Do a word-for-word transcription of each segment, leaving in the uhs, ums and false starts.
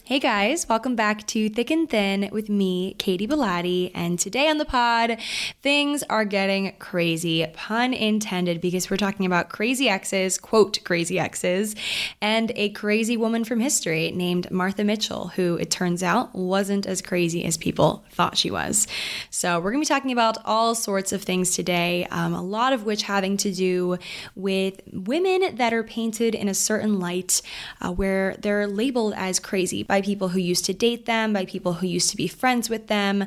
Hey guys, welcome back to Thick and Thin with me, Katie Bellotti, and today on the pod, things are getting crazy, pun intended, because we're talking about crazy exes, quote, crazy exes, and a crazy woman from history named Martha Mitchell, who it turns out wasn't as crazy as people thought she was. So we're going to be talking about all sorts of things today, um, a lot of which having to do with women that are painted in a certain light uh, where they're labeled as crazy by people who used to date them, by people who used to be friends with them.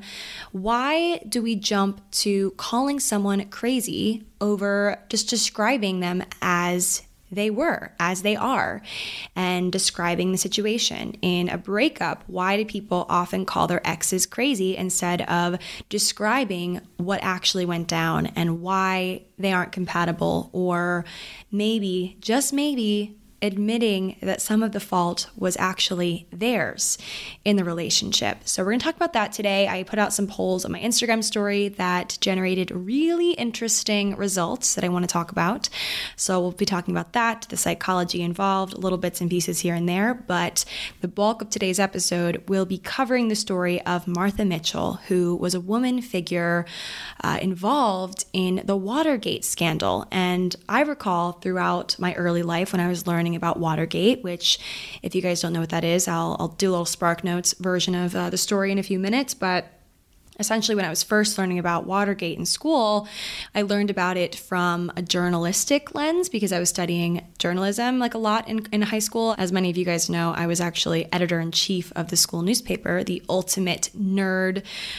Why do we jump to calling someone crazy over just describing them as they were, as they are, and describing the situation? In a breakup, why do people often call their exes crazy instead of describing what actually went down and why they aren't compatible, or maybe, just maybe, admitting that some of the fault was actually theirs in the relationship? So we're going to talk about that today. I put out some polls on my Instagram story that generated really interesting results that I want to talk about. So we'll be talking about that, the psychology involved, little bits and pieces here and there, but the bulk of today's episode will be covering the story of Martha Mitchell, who was a woman figure uh, involved in the Watergate scandal. And I recall throughout my early life when I was learning about Watergate, which if you guys don't know what that is, I'll, I'll do a little Spark Notes version of uh, the story in a few minutes. But essentially, when I was first learning about Watergate in school, I learned about it from a journalistic lens because I was studying journalism like a lot in, in high school. As many of you guys know, I was actually editor-in-chief of the school newspaper, the ultimate nerd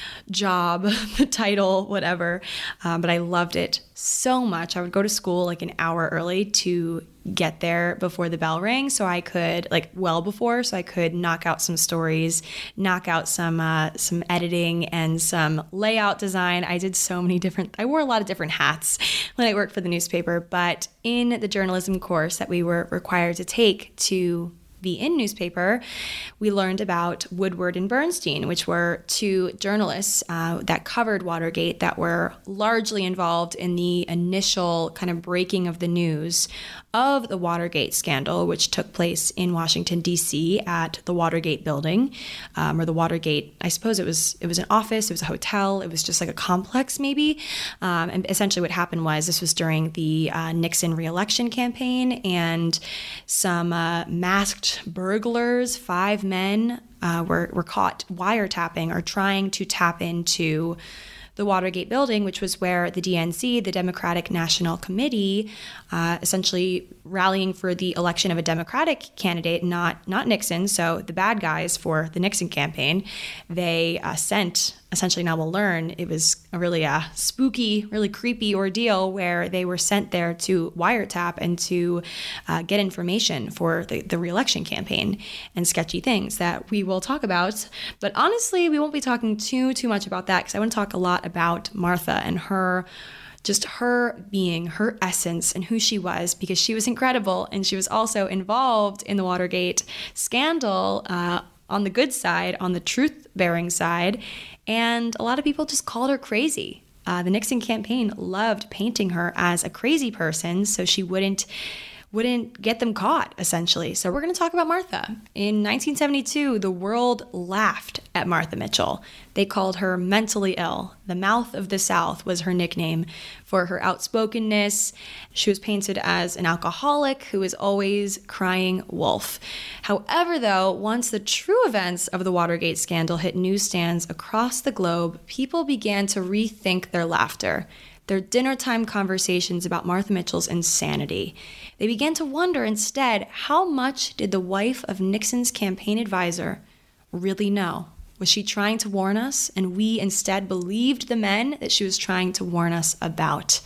job, the title, whatever. Um, but I loved it so much. I would go to school like an hour early to get there before the bell rang so I could, like well before, so I could knock out some stories, knock out some uh, some editing and some layout design. I did so many different, I wore a lot of different hats when I worked for the newspaper, but in the journalism course that we were required to take to be in newspaper, we learned about Woodward and Bernstein, which were two journalists uh, that covered Watergate that were largely involved in the initial kind of breaking of the news of the Watergate scandal, which took place in Washington, D C at the Watergate building, um, or the Watergate, I suppose it was it was an office, it was a hotel, it was just like a complex maybe. Um, and essentially what happened was this was during the uh, Nixon re-election campaign, and some uh, masked burglars, five men, uh, were, were caught wiretapping or trying to tap into the Watergate building, which was where the D N C, the Democratic National Committee, uh, essentially rallying for the election of a Democratic candidate, not not Nixon, so the bad guys for the Nixon campaign, they uh, sent, essentially now we'll learn, it was a really uh, spooky, really creepy ordeal where they were sent there to wiretap and to uh, get information for the, the re-election campaign and sketchy things that we will talk about. But honestly, we won't be talking too, too much about that because I want to talk a lot about Martha and her, just her being, her essence, and who she was, because she was incredible, and she was also involved in the Watergate scandal uh, on the good side, on the truth-bearing side, and a lot of people just called her crazy. Uh, the Nixon campaign loved painting her as a crazy person so she wouldn't wouldn't get them caught, essentially. So we're going to talk about Martha. In nineteen seventy-two, the world laughed at Martha Mitchell. They called her mentally ill. The Mouth of the South was her nickname for her outspokenness. She was painted as an alcoholic who was always crying wolf. However, though, once the true events of the Watergate scandal hit newsstands across the globe, people began to rethink their laughter, their dinner time conversations about Martha Mitchell's insanity. They began to wonder instead, how much did the wife of Nixon's campaign advisor really know? Was she trying to warn us, and we instead believed the men that she was trying to warn us about?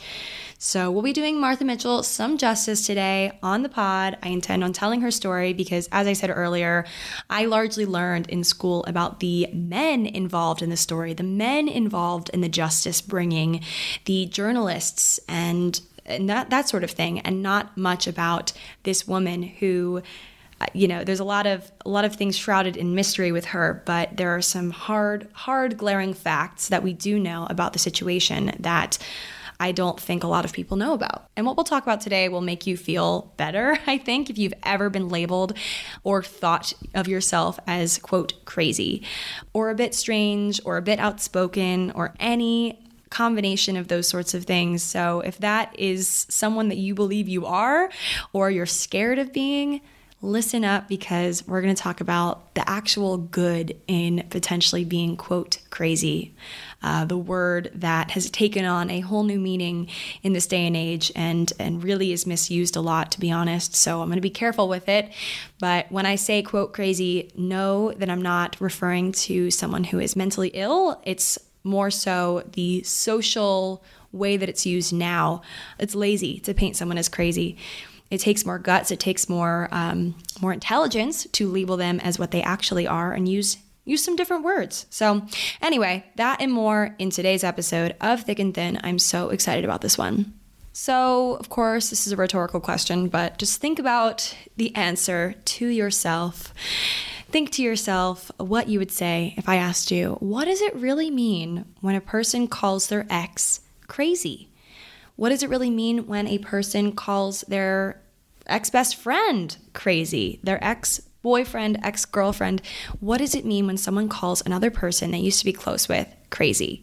So we'll be doing Martha Mitchell some justice today on the pod. I intend on telling her story because, as I said earlier, I largely learned in school about the men involved in the story, the men involved in the justice bringing, the journalists, and, and that, that sort of thing, and not much about this woman who, you know, there's a lot of a lot of things shrouded in mystery with her, but there are some hard, hard, glaring facts that we do know about the situation that I don't think a lot of people know about. And what we'll talk about today will make you feel better, I think, if you've ever been labeled or thought of yourself as, quote, crazy, or a bit strange, or a bit outspoken, or any combination of those sorts of things. So if that is someone that you believe you are, or you're scared of being, listen up, because we're going to talk about the actual good in potentially being, quote, crazy. Uh, the word that has taken on a whole new meaning in this day and age and, and really is misused a lot, to be honest. So I'm going to be careful with it. But when I say, quote, crazy, know that I'm not referring to someone who is mentally ill. It's more so the social way that it's used now. It's lazy to paint someone as crazy. It takes more guts. It takes more um, more intelligence to label them as what they actually are and use use some different words. So anyway, that and more in today's episode of Thick and Thin. I'm so excited about this one. So, of course, this is a rhetorical question, but just think about the answer to yourself. Think to yourself what you would say if I asked you, what does it really mean when a person calls their ex crazy? What does it really mean when a person calls their ex-best friend crazy, their ex-boyfriend, ex-girlfriend? What does it mean when someone calls another person they used to be close with crazy?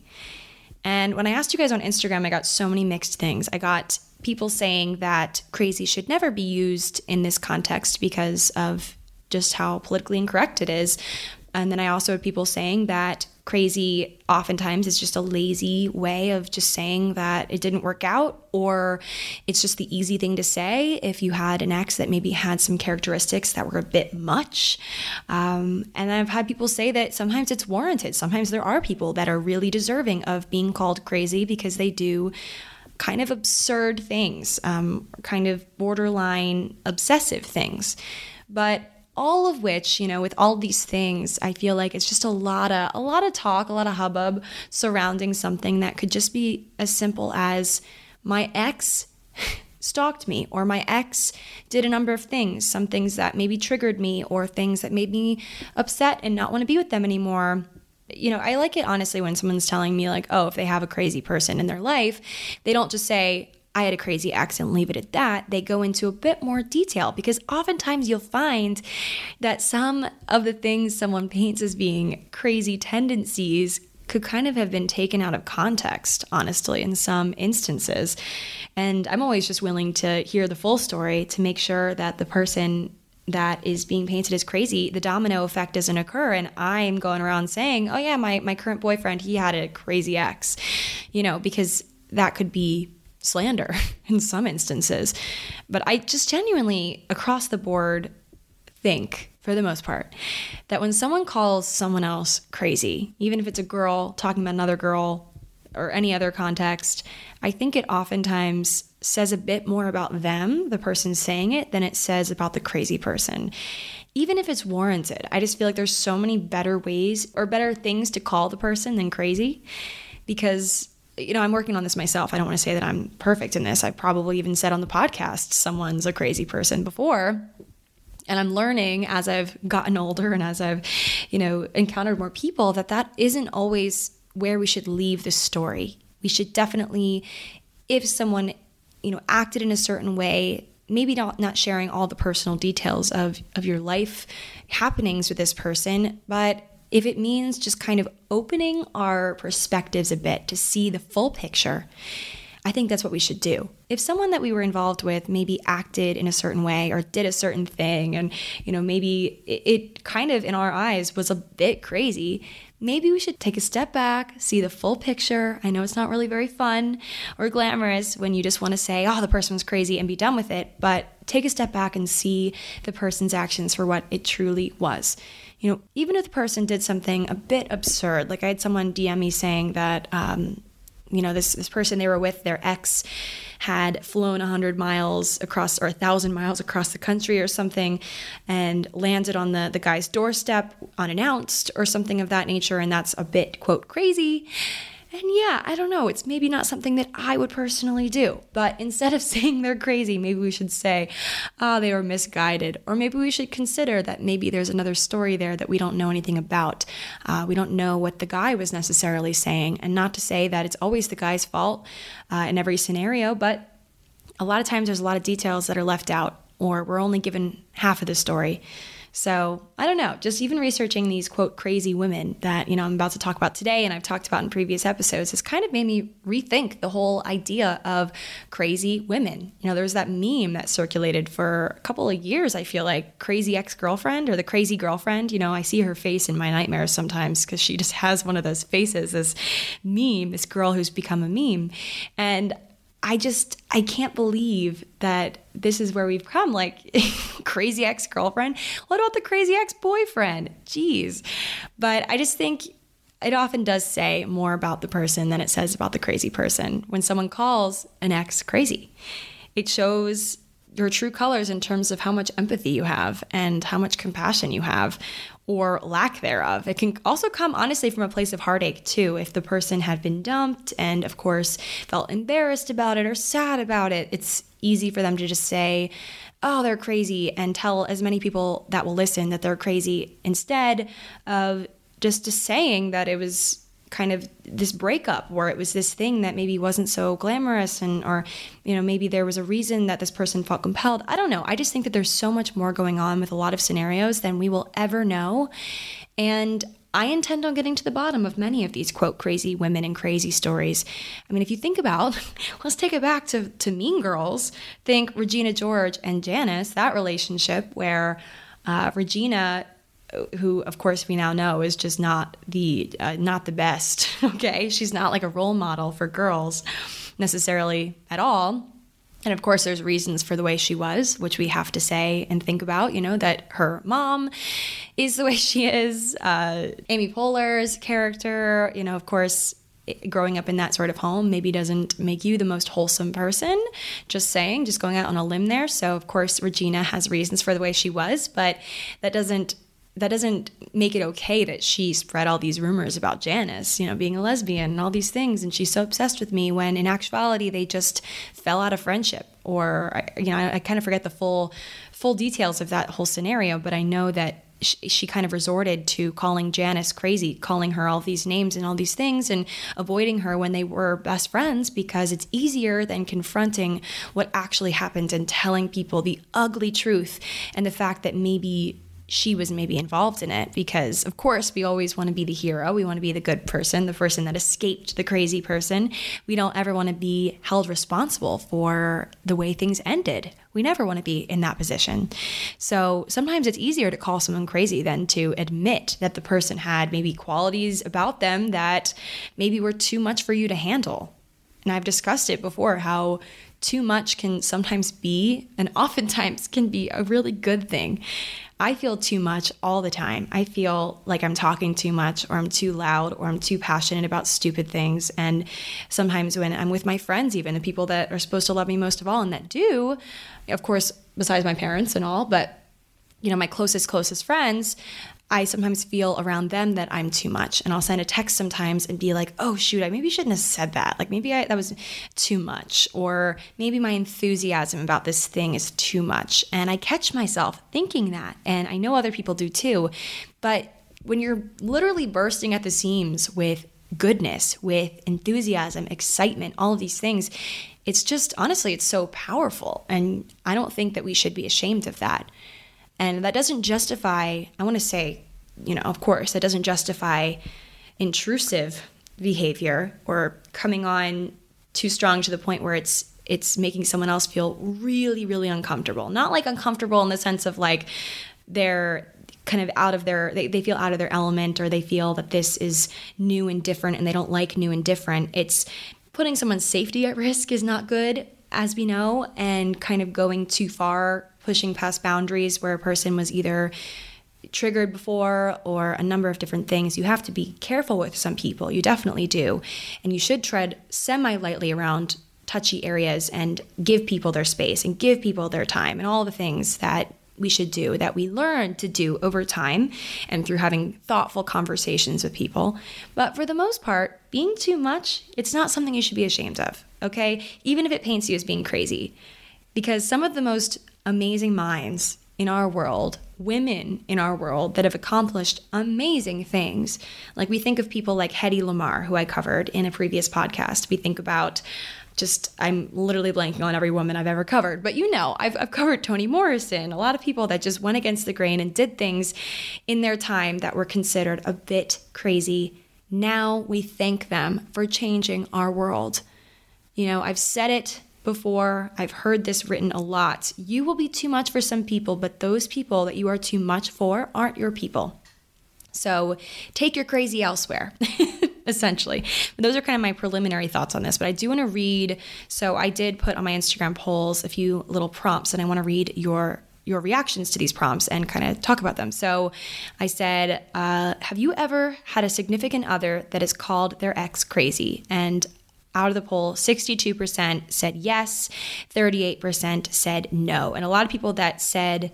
And when I asked you guys on Instagram, I got so many mixed things. I got people saying that crazy should never be used in this context because of just how politically incorrect it is. And then I also had people saying that crazy oftentimes is just a lazy way of just saying that it didn't work out, or it's just the easy thing to say if you had an ex that maybe had some characteristics that were a bit much. Um, and I've had people say that sometimes it's warranted. Sometimes there are people that are really deserving of being called crazy because they do kind of absurd things, um, kind of borderline obsessive things. But all of which, you know, with all these things, I feel like it's just a lot of a lot of talk, a lot of hubbub surrounding something that could just be as simple as my ex stalked me, or my ex did a number of things, some things that maybe triggered me, or things that made me upset and not want to be with them anymore. You know, I like it honestly when someone's telling me like, oh, if they have a crazy person in their life, they don't just say, I had a crazy ex and leave it at that. They go into a bit more detail, because oftentimes you'll find that some of the things someone paints as being crazy tendencies could kind of have been taken out of context, honestly, in some instances. And I'm always just willing to hear the full story to make sure that the person that is being painted as crazy, the domino effect doesn't occur. And I'm going around saying, oh yeah, my, my current boyfriend, he had a crazy ex, you know, because that could be slander in some instances. But I just genuinely, across the board, think, for the most part, that when someone calls someone else crazy, even if it's a girl talking about another girl or any other context, I think it oftentimes says a bit more about them, the person saying it, than it says about the crazy person. Even if it's warranted, I just feel like there's so many better ways or better things to call the person than crazy, because you know, I'm working on this myself. I don't want to say that I'm perfect in this. I've probably even said on the podcast, someone's a crazy person before. And I'm learning as I've gotten older and as I've, you know, encountered more people, that that isn't always where we should leave the story. We should definitely, if someone, you know, acted in a certain way, maybe not, not sharing all the personal details of, of your life happenings with this person, but if it means just kind of opening our perspectives a bit to see the full picture, I think that's what we should do. If someone that we were involved with maybe acted in a certain way or did a certain thing, and, you know, maybe it, it kind of in our eyes was a bit crazy, maybe we should take a step back, see the full picture. I know it's not really very fun or glamorous when you just want to say, oh, the person was crazy and be done with it, but take a step back and see the person's actions for what it truly was. You know, even if the person did something a bit absurd, like I had someone D M me saying that, um, you know, this, this person they were with, their ex had flown one hundred miles across, or one thousand miles across the country or something, and landed on the, the guy's doorstep unannounced or something of that nature, and that's a bit, quote, crazy. And yeah, I don't know, it's maybe not something that I would personally do, but instead of saying they're crazy, maybe we should say, oh, they were misguided. Or maybe we should consider that maybe there's another story there that we don't know anything about. Uh, we don't know what the guy was necessarily saying. And not to say that it's always the guy's fault uh, in every scenario, but a lot of times there's a lot of details that are left out, or we're only given half of the story. So I don't know, just even researching these, quote, crazy women that, you know, I'm about to talk about today and I've talked about in previous episodes has kind of made me rethink the whole idea of crazy women. You know, there was that meme that circulated for a couple of years, I feel like, crazy ex-girlfriend or the crazy girlfriend. You know, I see her face in my nightmares sometimes because she just has one of those faces, this meme, this girl who's become a meme. And I just, I can't believe that this is where we've come, like crazy ex-girlfriend. What about the crazy ex-boyfriend? Jeez. But I just think it often does say more about the person than it says about the crazy person when someone calls an ex crazy. It shows your true colors in terms of how much empathy you have and how much compassion you have, or lack thereof. It can also come honestly from a place of heartache too. If the person had been dumped and of course felt embarrassed about it or sad about it, it's easy for them to just say, oh, they're crazy, and tell as many people that will listen that they're crazy, instead of just, just saying that it was kind of this breakup, where it was this thing that maybe wasn't so glamorous, and or you know, maybe there was a reason that this person felt compelled. I don't know. I just think that there's so much more going on with a lot of scenarios than we will ever know. And I intend on getting to the bottom of many of these, quote, crazy women and crazy stories. I mean, if you think about, let's take it back to, to Mean Girls. Think Regina George and Janice, that relationship where uh, Regina, who of course we now know is just not the uh, not the best, okay? She's not like a role model for girls necessarily at all. And of course there's reasons for the way she was, which we have to say and think about, you know, that her mom is the way she is. Uh, Amy Poehler's character, you know, of course, growing up in that sort of home maybe doesn't make you the most wholesome person. Just saying, just going out on a limb there. So of course Regina has reasons for the way she was, but that doesn't that doesn't make it okay that she spread all these rumors about Janice, you know, being a lesbian and all these things, and she's so obsessed with me, when in actuality they just fell out of friendship. Or, you know, I, I kind of forget the full full details of that whole scenario, but I know that she, she kind of resorted to calling Janice crazy, calling her all these names and all these things, and avoiding her when they were best friends, because it's easier than confronting what actually happened and telling people the ugly truth and the fact that maybe she was maybe involved in it. Because of course we always want to be the hero. We want to be the good person, the person that escaped the crazy person. We don't ever want to be held responsible for the way things ended. We never want to be in that position. So sometimes it's easier to call someone crazy than to admit that the person had maybe qualities about them that maybe were too much for you to handle. And I've discussed it before, how too much can sometimes be, and oftentimes can be, a really good thing. I feel too much all the time. I feel like I'm talking too much, or I'm too loud, or I'm too passionate about stupid things. And sometimes when I'm with my friends, even the people that are supposed to love me most of all and that do, of course, besides my parents and all, but you know, my closest, closest friends, I sometimes feel around them that I'm too much. And I'll send a text sometimes and be like, oh, shoot, I maybe shouldn't have said that. Like maybe I, that was too much. Or maybe my enthusiasm about this thing is too much. And I catch myself thinking that. And I know other people do too. But when you're literally bursting at the seams with goodness, with enthusiasm, excitement, all of these things, it's just, honestly, it's so powerful. And I don't think that we should be ashamed of that. And that doesn't justify, I want to say, you know, of course, that doesn't justify intrusive behavior or coming on too strong to the point where it's it's making someone else feel really, really uncomfortable. Not like uncomfortable in the sense of like they're kind of out of their, they, they feel out of their element, or they feel that this is new and different and they don't like new and different. It's putting someone's safety at risk is not good, as we know, and kind of going too far, pushing past boundaries where a person was either triggered before or a number of different things. You have to be careful with some people. You definitely do. And you should tread semi-lightly around touchy areas and give people their space and give people their time and all the things that we should do, that we learn to do over time and through having thoughtful conversations with people. But for the most part, being too much, it's not something you should be ashamed of, okay? Even if it paints you as being crazy. Because some of the most amazing minds in our world, women in our world that have accomplished amazing things, like we think of people like Hedy Lamarr, who I covered in a previous podcast. We think about just, I'm literally blanking on every woman I've ever covered, but you know, I've, I've covered Toni Morrison, a lot of people that just went against the grain and did things in their time that were considered a bit crazy. Now we thank them for changing our world. You know, I've said it before, I've heard this written a lot. You will be too much for some people, but those people that you are too much for aren't your people. So take your crazy elsewhere, essentially. But those are kind of my preliminary thoughts on this, but I do want to read. So I did put on my Instagram polls a few little prompts, and I want to read your your reactions to these prompts and kind of talk about them. So I said, uh, have you ever had a significant other that has called their ex crazy? And out of the poll, sixty-two percent said yes, thirty-eight percent said no. And a lot of people that said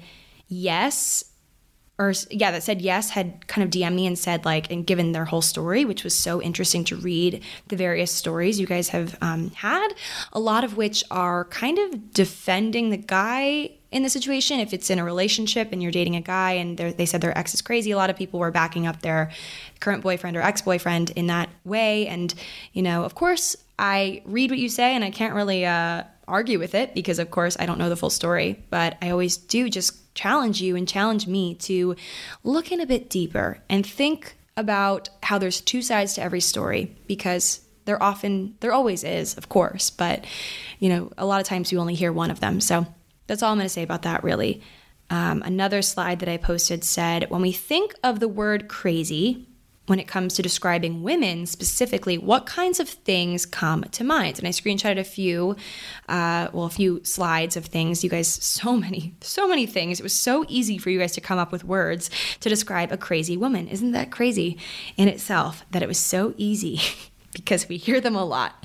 yes, or yeah, that said yes had kind of D M'd me and said like, and given their whole story, which was so interesting to read the various stories you guys have um, had, a lot of which are kind of defending the guy in the situation. If it's in a relationship and you're dating a guy and they said their ex is crazy, a lot of people were backing up their current boyfriend or ex-boyfriend in that way. And, you know, of course, I read what you say and I can't really uh, argue with it because, of course, I don't know the full story. But I always do just challenge you and challenge me to look in a bit deeper and think about how there's two sides to every story, because there often, there always is, of course, but, you know, a lot of times you only hear one of them. So that's all I'm going to say about that, really. Um, another slide that I posted said, when we think of the word crazy, when it comes to describing women specifically, what kinds of things come to mind? And I screenshotted a few, uh, well, a few slides of things. You guys, so many, so many things. It was so easy for you guys to come up with words to describe a crazy woman. Isn't that crazy in itself that it was so easy? Because we hear them a lot.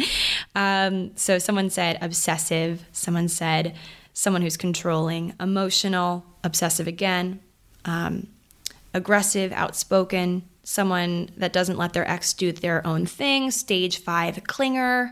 Um, so someone said obsessive. Someone said someone who's controlling, emotional, obsessive again, um, aggressive, outspoken, someone that doesn't let their ex do their own thing, stage five clinger,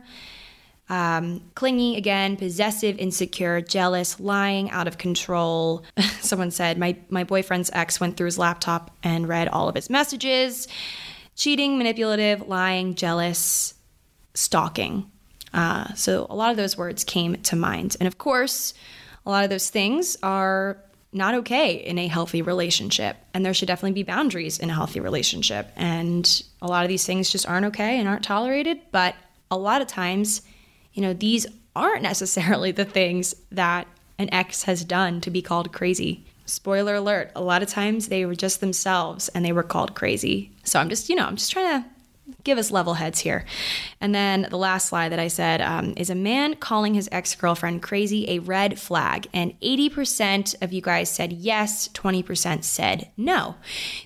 um, clingy again, possessive, insecure, jealous, lying, out of control. Someone said, my, my boyfriend's ex went through his laptop and read all of his messages. Cheating, manipulative, lying, jealous, stalking. Uh, so a lot of those words came to mind. And of course, a lot of those things are not okay in a healthy relationship. And there should definitely be boundaries in a healthy relationship. And a lot of these things just aren't okay and aren't tolerated. But a lot of times, you know, these aren't necessarily the things that an ex has done to be called crazy. Spoiler alert, a lot of times they were just themselves and they were called crazy. So I'm just, you know, I'm just trying to give us level heads here. And then the last slide that I said um, is a man calling his ex-girlfriend crazy a red flag. And eighty percent of you guys said yes, twenty percent said no.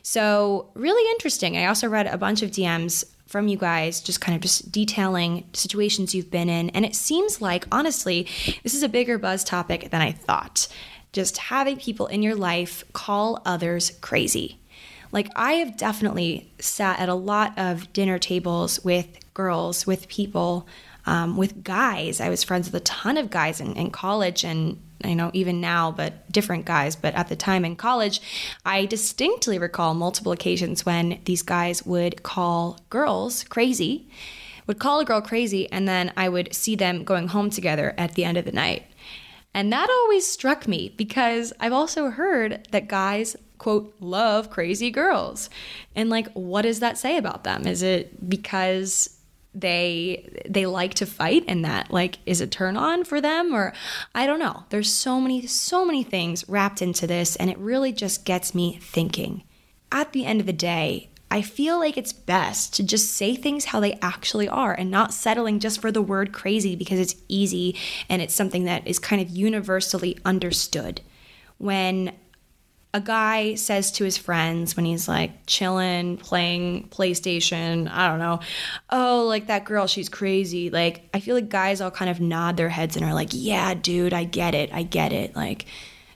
So really interesting. I also read a bunch of D Ms from you guys, just kind of just detailing situations you've been in. And it seems like, honestly, this is a bigger buzz topic than I thought. Just having people in your life call others crazy. Like, I have definitely sat at a lot of dinner tables with girls, with people, um, with guys. I was friends with a ton of guys in, in college, and I know even now, but different guys. But at the time in college, I distinctly recall multiple occasions when these guys would call girls crazy, would call a girl crazy, and then I would see them going home together at the end of the night. And that always struck me because I've also heard that guys, quote, love crazy girls. And like, what does that say about them? Is it because they they like to fight and that like is a turn on for them? Or I don't know. There's so many, so many things wrapped into this, and it really just gets me thinking. At the end of the day, I feel like it's best to just say things how they actually are and not settling just for the word crazy because it's easy and it's something that is kind of universally understood. When a guy says to his friends when he's like chilling, playing PlayStation, I don't know, oh, like that girl, she's crazy. Like, I feel like guys all kind of nod their heads and are like, yeah, dude, I get it. I get it. Like,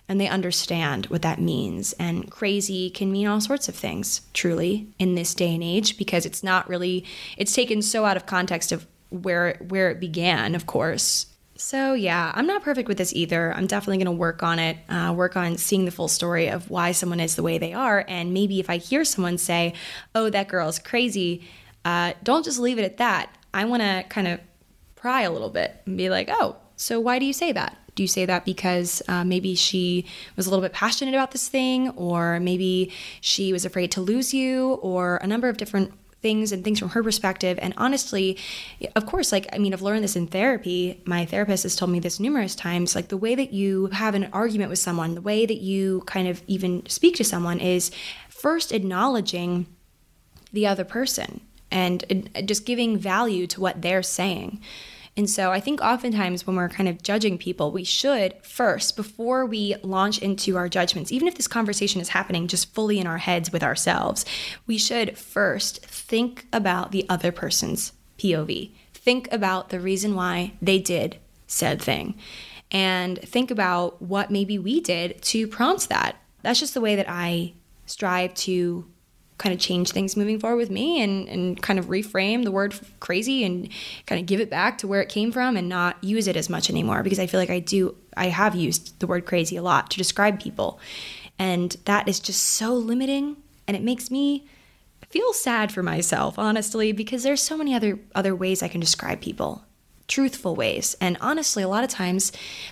and they understand what that means. And crazy can mean all sorts of things, truly, in this day and age, because it's not really, it's taken so out of context of where where it began, of course. So yeah, I'm not perfect with this either. I'm definitely going to work on it, uh, work on seeing the full story of why someone is the way they are. And maybe if I hear someone say, oh, that girl is crazy, uh, don't just leave it at that. I want to kind of pry a little bit and be like, oh, so why do you say that? Do you say that because uh, maybe she was a little bit passionate about this thing, or maybe she was afraid to lose you, or a number of different things and things from her perspective. And honestly, of course, like, I mean, I've learned this in therapy. My therapist has told me this numerous times, like the way that you have an argument with someone, the way that you kind of even speak to someone is first acknowledging the other person and just giving value to what they're saying. And so I think oftentimes when we're kind of judging people, we should first, before we launch into our judgments, even if this conversation is happening just fully in our heads with ourselves, we should first think about the other person's P O V. Think about the reason why they did said thing. And think about what maybe we did to prompt that. That's just the way that I strive to kind of change things moving forward with me, and, and kind of reframe the word crazy and kind of give it back to where it came from and not use it as much anymore, because I feel like I do, I have used the word crazy a lot to describe people. And that is just so limiting, and it makes me feel sad for myself, honestly, because there's so many other, other ways I can describe people, truthful ways. And honestly, a lot of times,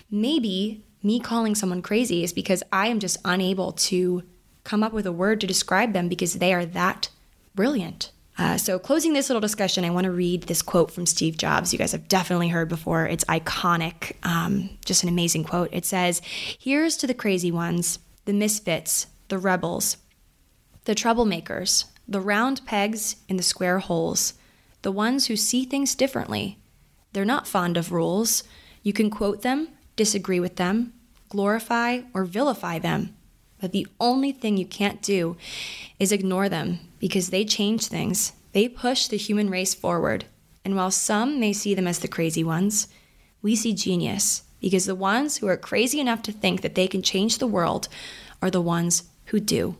maybe me calling someone crazy is because I am just unable to come up with a word to describe them because they are that brilliant. Uh, so closing this little discussion, I want to read this quote from Steve Jobs. You guys have definitely heard before. It's iconic, um, just an amazing quote. It says, "Here's to the crazy ones, the misfits, the rebels, the troublemakers, the round pegs in the square holes, the ones who see things differently. They're not fond of rules. You can quote them, disagree with them, glorify or vilify them. But the only thing you can't do is ignore them, because they change things. They push the human race forward. And while some may see them as the crazy ones, we see genius, because the ones who are crazy enough to think that they can change the world are the ones who do."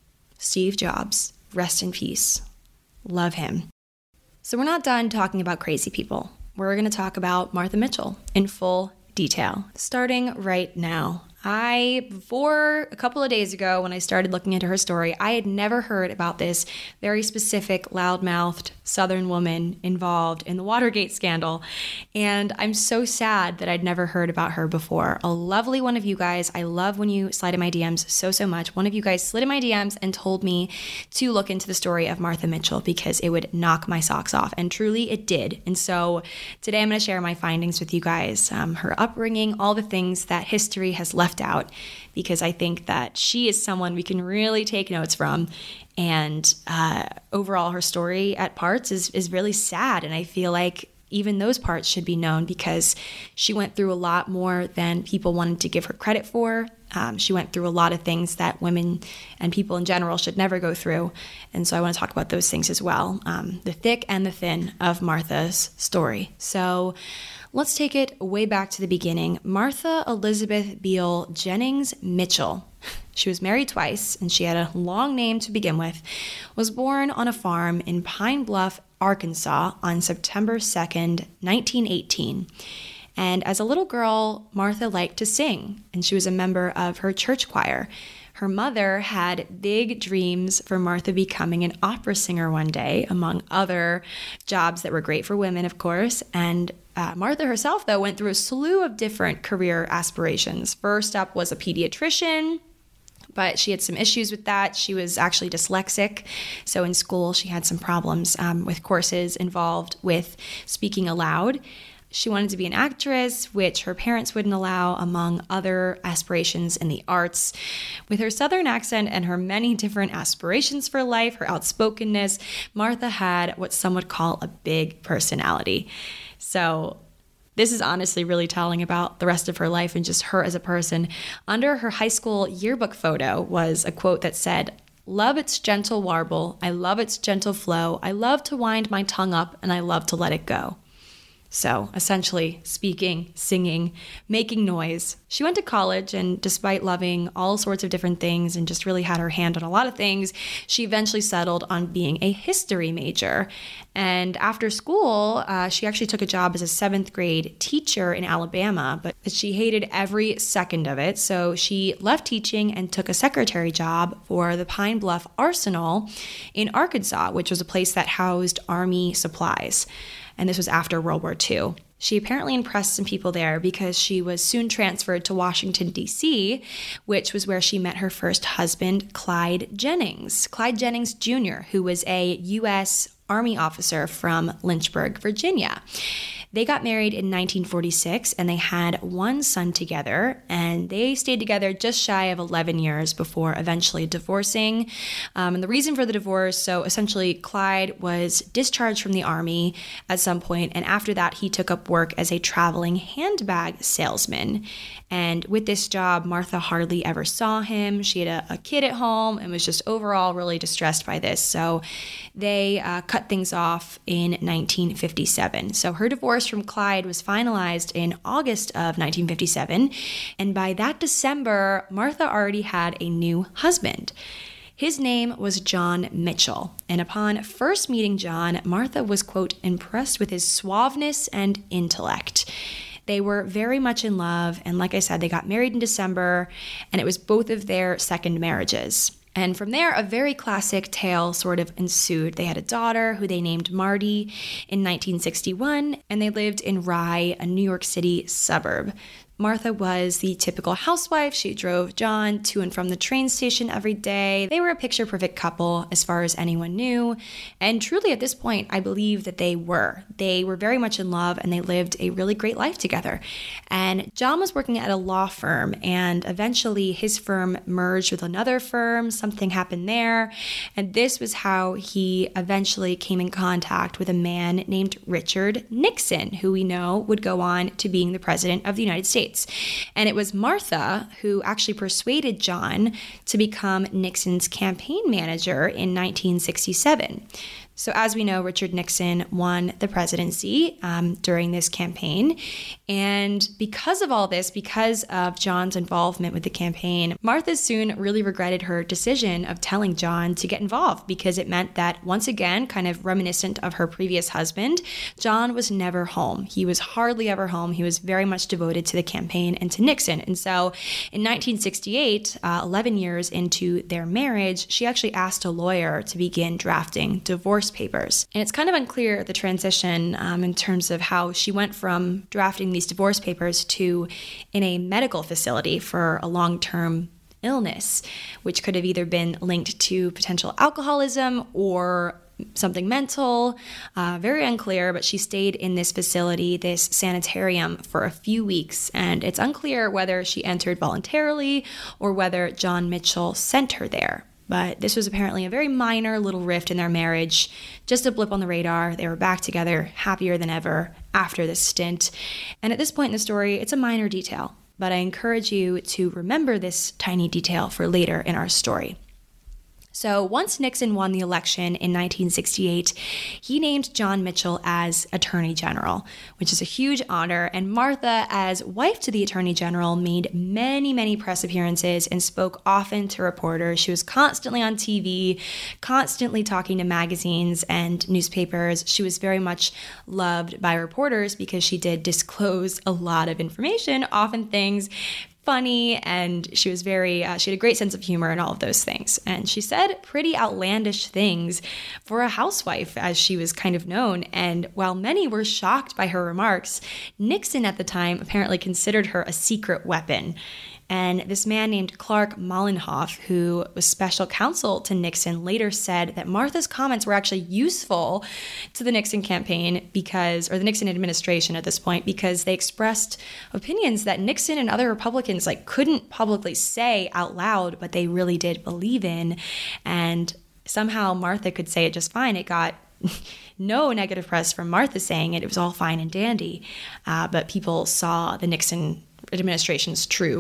Steve Jobs, rest in peace. Love him. So we're not done talking about crazy people. We're going to talk about Martha Mitchell in full detail, starting right now. I, before a couple of days ago when I started looking into her story, I had never heard about this very specific loudmouthed Southern woman involved in the Watergate scandal. And I'm so sad that I'd never heard about her before. A lovely one of you guys, I love when you slide in my D Ms so, so much. One of you guys slid in my D Ms and told me to look into the story of Martha Mitchell because it would knock my socks off. And truly it did. And so today I'm going to share my findings with you guys, um, her upbringing, all the things that history has left out, because I think that she is someone we can really take notes from. And uh, overall, her story at parts is, is really sad. And I feel like even those parts should be known, because she went through a lot more than people wanted to give her credit for. Um, she went through a lot of things that women and people in general should never go through. And so I want to talk about those things as well, um, the thick and the thin of Martha's story. So let's take it way back to the beginning. Martha Elizabeth Beale Jennings Mitchell, she was married twice, and she had a long name to begin with, was born on a farm in Pine Bluff, Arkansas on September second, nineteen eighteen. And as a little girl, Martha liked to sing, and she was a member of her church choir. Her mother had big dreams for Martha becoming an opera singer one day, among other jobs that were great for women, of course. And uh, Martha herself, though, went through a slew of different career aspirations. First up was a pediatrician, but she had some issues with that. She was actually dyslexic, so in school she had some problems um, with courses involved with speaking aloud. She wanted to be an actress, which her parents wouldn't allow, among other aspirations in the arts. With her Southern accent and her many different aspirations for life, her outspokenness, Martha had what some would call a big personality. So this is honestly really telling about the rest of her life and just her as a person. Under her high school yearbook photo was a quote that said, "Love its gentle warble, I love its gentle flow, I love to wind my tongue up, and I love to let it go." So essentially speaking, singing, making noise. She went to college, and despite loving all sorts of different things and just really had her hand on a lot of things, she eventually settled on being a history major. And after school, uh, she actually took a job as a seventh grade teacher in Alabama, but she hated every second of it. So she left teaching and took a secretary job for the Pine Bluff Arsenal in Arkansas, which was a place that housed Army supplies. And this was after World War Two. She apparently impressed some people there because she was soon transferred to Washington, D C, which was where she met her first husband, Clyde Jennings. Clyde Jennings Junior, who was a U S Army officer from Lynchburg, Virginia. They got married in nineteen forty-six, and they had one son together, and they stayed together just shy of eleven years before eventually divorcing. Um, and the reason for the divorce, so essentially Clyde was discharged from the Army at some point, and after that he took up work as a traveling handbag salesman. And with this job, Martha hardly ever saw him. She had a, a kid at home and was just overall really distressed by this. So they uh, cut things off in nineteen fifty-seven. So her divorce from Clyde was finalized in August of nineteen fifty-seven. And by that December, Martha already had a new husband. His name was John Mitchell, and upon first meeting John, Martha was, quote, impressed with his suaveness and intellect. They were very much in love, and like I said, they got married in December, and it was both of their second marriages. And from there, a very classic tale sort of ensued. They had a daughter who they named Marty in nineteen sixty-one, and they lived in Rye, a New York City suburb. Martha was the typical housewife. She drove John to and from the train station every day. They were a picture-perfect couple as far as anyone knew. And truly at this point, I believe that they were. They were very much in love, and they lived a really great life together. And John was working at a law firm, and eventually his firm merged with another firm. Something happened there. And this was how he eventually came in contact with a man named Richard Nixon, who we know would go on to being the president of the United States. And it was Martha who actually persuaded John to become Nixon's campaign manager in nineteen sixty-seven. So as we know, Richard Nixon won the presidency um, during this campaign. And because of all this, because of John's involvement with the campaign, Martha soon really regretted her decision of telling John to get involved, because it meant that, once again, kind of reminiscent of her previous husband, John was never home. He was hardly ever home. He was very much devoted to the campaign and to Nixon. And so in nineteen sixty-eight, uh, eleven years into their marriage, she actually asked a lawyer to begin drafting divorce papers. And it's kind of unclear the transition um, in terms of how she went from drafting these divorce papers to in a medical facility for a long-term illness, which could have either been linked to potential alcoholism or something mental, uh, very unclear, but she stayed in this facility, this sanitarium, for a few weeks, and it's unclear whether she entered voluntarily or whether John Mitchell sent her there. But this was apparently a very minor little rift in their marriage, just a blip on the radar. They were back together, happier than ever after this stint. And at this point in the story, it's a minor detail, but I encourage you to remember this tiny detail for later in our story. So once Nixon won the election in nineteen sixty-eight, he named John Mitchell as Attorney General, which is a huge honor. And Martha, as wife to the Attorney General, made many, many press appearances and spoke often to reporters. She was constantly on T V, constantly talking to magazines and newspapers. She was very much loved by reporters because she did disclose a lot of information, often things funny, and she was very, uh, she had a great sense of humor and all of those things. And she said pretty outlandish things for a housewife, as she was kind of known. And while many were shocked by her remarks, Nixon at the time apparently considered her a secret weapon. And this man named Clark Mollenhoff, who was special counsel to Nixon, later said that Martha's comments were actually useful to the Nixon campaign because, or the Nixon administration at this point, because they expressed opinions that Nixon and other Republicans like couldn't publicly say out loud, but they really did believe in. And somehow Martha could say it just fine. It got no negative press from Martha saying it. It was all fine and dandy. Uh, but people saw the Nixon administration's true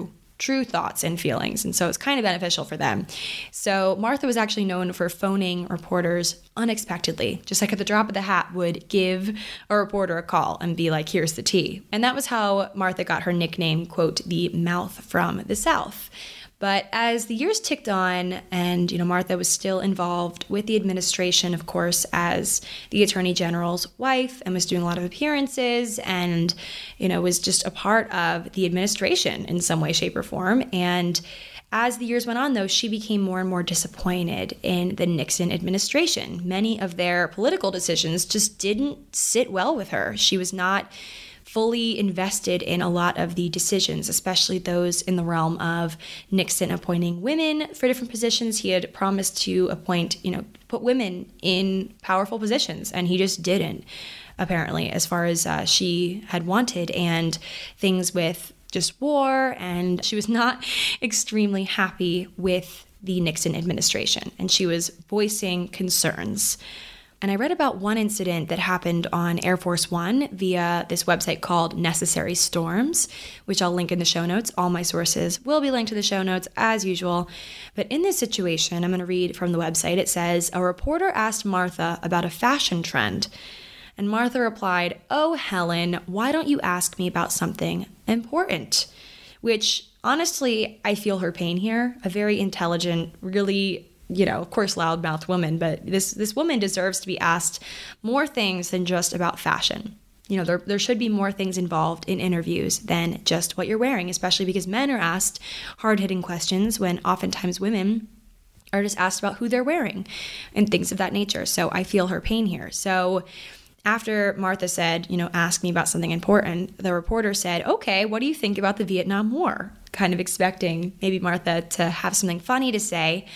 true thoughts and feelings. And so it's kind of beneficial for them. So Martha was actually known for phoning reporters unexpectedly, just like at the drop of the hat would give a reporter a call and be like, here's the tea. And that was how Martha got her nickname, quote, the mouth from the South. But as the years ticked on and, you know, Martha was still involved with the administration, of course, as the Attorney General's wife and was doing a lot of appearances and, you know, was just a part of the administration in some way, shape, or form. And as the years went on, though, she became more and more disappointed in the Nixon administration. Many of their political decisions just didn't sit well with her. She was not fully invested in a lot of the decisions, especially those in the realm of Nixon appointing women for different positions. He had promised to appoint, you know, put women in powerful positions, and he just didn't, apparently, as far as uh, she had wanted, and things with just war, and she was not extremely happy with the Nixon administration, and she was voicing concerns. And I read about one incident that happened on Air Force One via this website called Necessary Storms, which I'll link in the show notes. All my sources will be linked to the show notes as usual. But in this situation, I'm going to read from the website. It says, a reporter asked Martha about a fashion trend. And Martha replied, oh, Helen, why don't you ask me about something important? Which, honestly, I feel her pain here. A very intelligent, really, you know, of course, loudmouthed woman, but this this woman deserves to be asked more things than just about fashion. You know, there there should be more things involved in interviews than just what you're wearing, especially because men are asked hard-hitting questions when oftentimes women are just asked about who they're wearing and things of that nature. So I feel her pain here. So after Martha said, you know, ask me about something important, the reporter said, okay, what do you think about the Vietnam War? Kind of expecting maybe Martha to have something funny to say,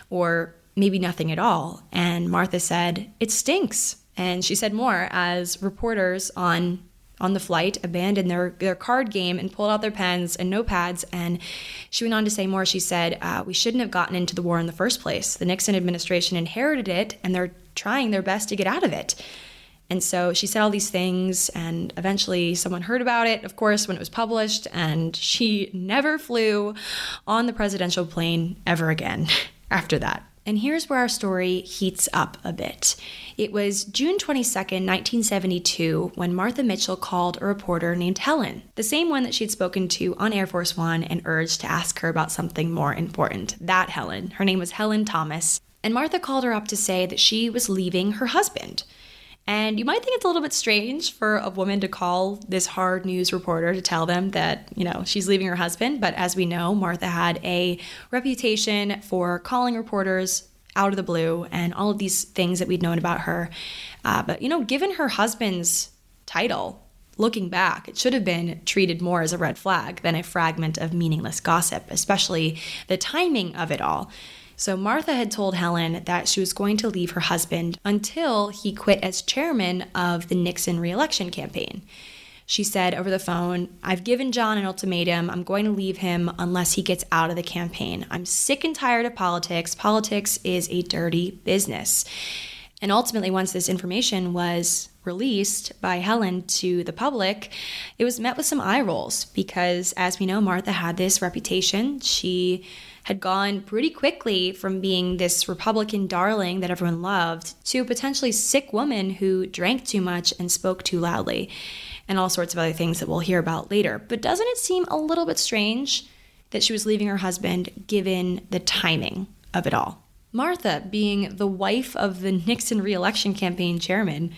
or maybe nothing at all. And Martha said, it stinks. And she said more as reporters on on the flight abandoned their, their card game and pulled out their pens and notepads. And she went on to say more. She said, uh, we shouldn't have gotten into the war in the first place. The Nixon administration inherited it, and they're trying their best to get out of it. And so she said all these things, and eventually someone heard about it, of course, when it was published, and she never flew on the presidential plane ever again after that. And here's where our story heats up a bit. It was June twenty-second, nineteen seventy-two, when Martha Mitchell called a reporter named Helen, the same one that she'd spoken to on Air Force One and urged to ask her about something more important. That Helen. Her name was Helen Thomas. And Martha called her up to say that she was leaving her husband. And you might think it's a little bit strange for a woman to call this hard news reporter to tell them that, you know, she's leaving her husband. But as we know, Martha had a reputation for calling reporters out of the blue and all of these things that we'd known about her. Uh, but, you know, given her husband's title, looking back, it should have been treated more as a red flag than a fragment of meaningless gossip, especially the timing of it all. So Martha had told Helen that she was going to leave her husband until he quit as chairman of the Nixon re-election campaign. She said over the phone, I've given John an ultimatum. I'm going to leave him unless he gets out of the campaign. I'm sick and tired of politics. Politics is a dirty business. And ultimately, once this information was released by Helen to the public, it was met with some eye rolls because, as we know, Martha had this reputation. She had gone pretty quickly from being this Republican darling that everyone loved to a potentially sick woman who drank too much and spoke too loudly, and all sorts of other things that we'll hear about later. But doesn't it seem a little bit strange that she was leaving her husband given the timing of it all? Martha, being the wife of the Nixon re-election campaign chairman,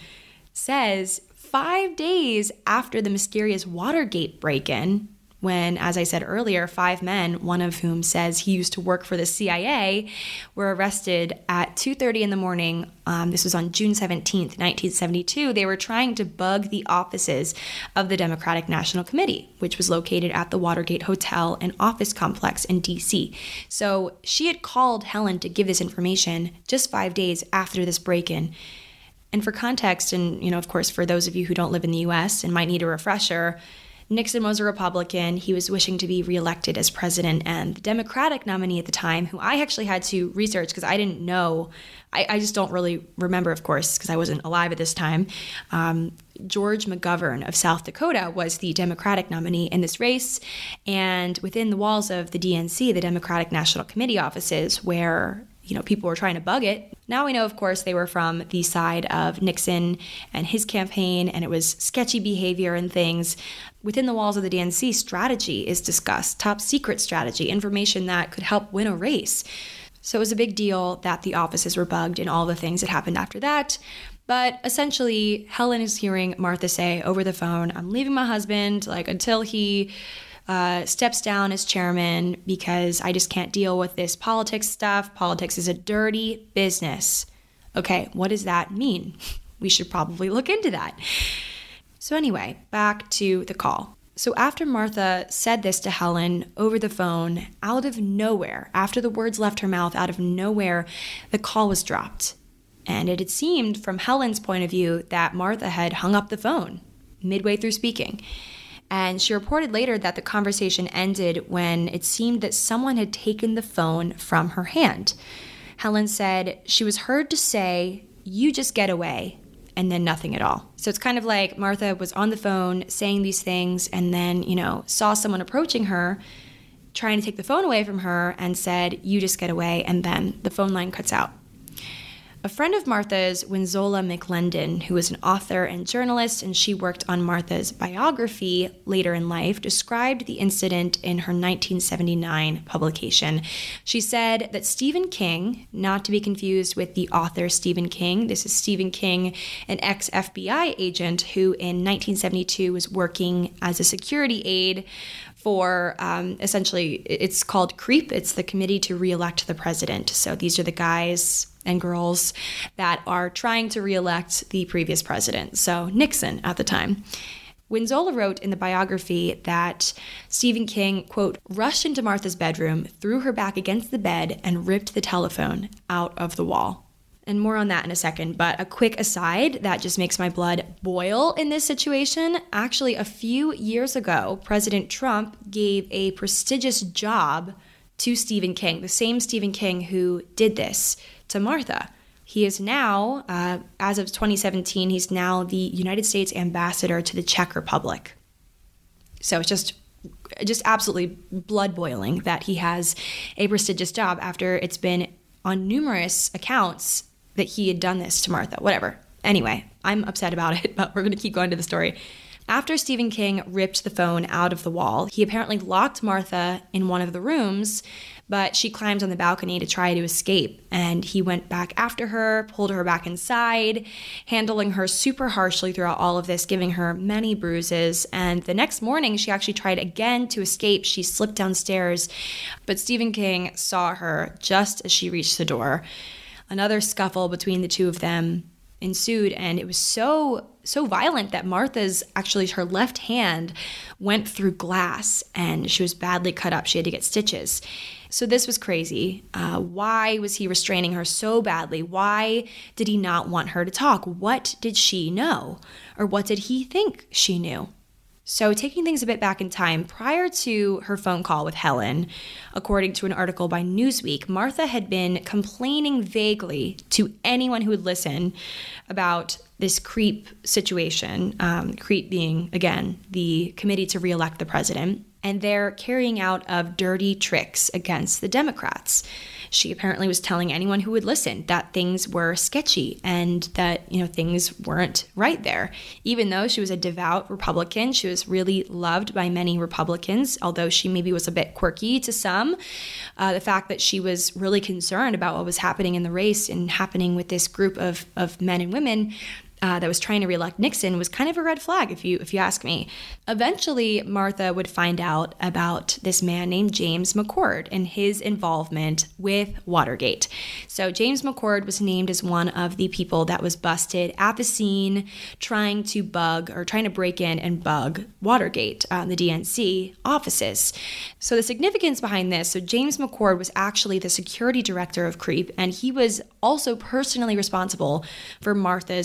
says five days after the mysterious Watergate break-in, when, as I said earlier, five men, one of whom says he used to work for the C I A, were arrested at two thirty in the morning. Um, this was on June seventeenth, nineteen seventy-two. They were trying to bug the offices of the Democratic National Committee, which was located at the Watergate Hotel and Office Complex in D C. So she had called Helen to give this information just five days after this break-in. And for context, and, you know, of course, for those of you who don't live in the U S and might need a refresher, Nixon was a Republican. He was wishing to be reelected as president, and the Democratic nominee at the time, who I actually had to research because I didn't know, I, I just don't really remember, of course, because I wasn't alive at this time. Um, George McGovern of South Dakota was the Democratic nominee in this race, and within the walls of the D N C, the Democratic National Committee offices, where you know people were trying to bug it. Now we know, of course, they were from the side of Nixon and his campaign, and it was sketchy behavior and things. Within the walls of the D N C, strategy is discussed, top secret strategy, information that could help win a race. So it was a big deal that the offices were bugged and all the things that happened after that. But essentially, Helen is hearing Martha say over the phone, I'm leaving my husband, like, until he uh, steps down as chairman because I just can't deal with this politics stuff. Politics is a dirty business. Okay, what does that mean? We should probably look into that. So anyway, back to the call. So after Martha said this to Helen over the phone, out of nowhere, after the words left her mouth, out of nowhere, the call was dropped. And it had seemed from Helen's point of view that Martha had hung up the phone midway through speaking. And she reported later that the conversation ended when it seemed that someone had taken the phone from her hand. Helen said she was heard to say, "You just get away," and then nothing at all. So it's kind of like Martha was on the phone saying these things and then, you know, saw someone approaching her, trying to take the phone away from her, and said, "You just get away," and then the phone line cuts out. A friend of Martha's, Winzola McLendon, who was an author and journalist, and she worked on Martha's biography later in life, described the incident in her nineteen seventy-nine publication. She said that Stephen King, not to be confused with the author Stephen King, this is Stephen King, an ex-F B I agent who in nineteen seventy-two was working as a security aide for um, essentially, it's called CREEP. It's the Committee to Re-elect the President. So these are the guys and girls that are trying to re-elect the previous president, so Nixon at the time. Winzola wrote in the biography that Stephen King, quote, rushed into Martha's bedroom, threw her back against the bed, and ripped the telephone out of the wall. And more on that in a second, but a quick aside that just makes my blood boil in this situation. Actually, a few years ago, President Trump gave a prestigious job to Stephen King, the same Stephen King who did this to Martha. He is now, uh, as of twenty seventeen, he's now the United States ambassador to the Czech Republic. So it's just, just absolutely blood boiling that he has a prestigious job after it's been on numerous accounts that he had done this to Martha, whatever. Anyway, I'm upset about it, but we're going to keep going to the story. After Stephen King ripped the phone out of the wall, he apparently locked Martha in one of the rooms, but she climbed on the balcony to try to escape, and he went back after her, pulled her back inside, handling her super harshly throughout all of this, giving her many bruises, and the next morning she actually tried again to escape. She slipped downstairs, but Stephen King saw her just as she reached the door. Another scuffle between the two of them ensued, and it was so so violent that Martha's, actually her left hand went through glass and she was badly cut up. She had to get stitches. So this was crazy. Uh, why was he restraining her so badly? Why did he not want her to talk? What did she know? Or what did he think she knew? So taking things a bit back in time, prior to her phone call with Helen, according to an article by Newsweek, Martha had been complaining vaguely to anyone who would listen about this CREEP situation, um, CREEP being, again, the Committee to Re-elect the President, and their carrying out of dirty tricks against the Democrats. She apparently was telling anyone who would listen that things were sketchy and that, you know, things weren't right there. Even though she was a devout Republican, she was really loved by many Republicans, although she maybe was a bit quirky to some. Uh, the fact that she was really concerned about what was happening in the race and happening with this group of, of men and women Uh, that was trying to reelect Nixon was kind of a red flag, if you if you ask me. Eventually, Martha would find out about this man named James McCord and his involvement with Watergate. So James McCord was named as one of the people that was busted at the scene trying to bug or trying to break in and bug Watergate, um, the D N C offices. So the significance behind this, so James McCord was actually the security director of CREEP, and he was also personally responsible for Martha's security